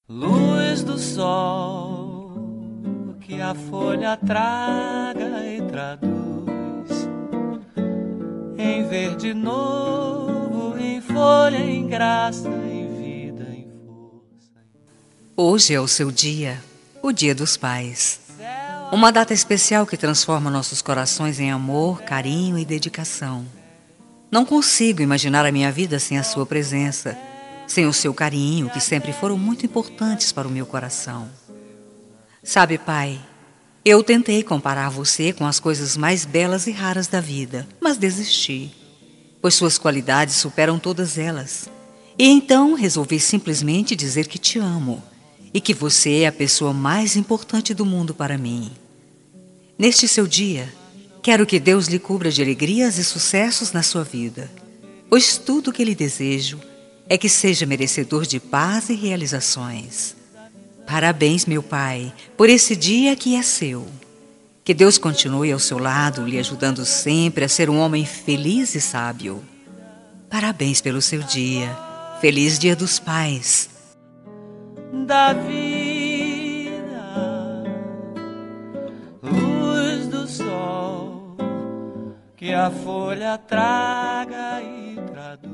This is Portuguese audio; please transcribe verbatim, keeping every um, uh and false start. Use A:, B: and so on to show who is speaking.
A: Luz do sol que a folha traga e traduz em verde novo, em folha, em graça, em vida, em força.
B: Hoje é o seu dia, o Dia dos Pais. Uma data especial que transforma nossos corações em amor, carinho e dedicação. Não consigo imaginar a minha vida sem a sua presença, sem o seu carinho, que sempre foram muito importantes para o meu coração. Sabe, pai, eu tentei comparar você com as coisas mais belas e raras da vida, mas desisti, pois suas qualidades superam todas elas. E então resolvi simplesmente dizer que te amo e que você é a pessoa mais importante do mundo para mim. Neste seu dia, quero que Deus lhe cubra de alegrias e sucessos na sua vida, pois tudo o que lhe desejo é que seja merecedor de paz e realizações. Parabéns, meu pai, por esse dia que é seu. Que Deus continue ao seu lado, lhe ajudando sempre a ser um homem feliz e sábio. Parabéns pelo seu dia. Feliz Dia dos Pais.
A: Da vida, luz do sol que a folha traga e traduz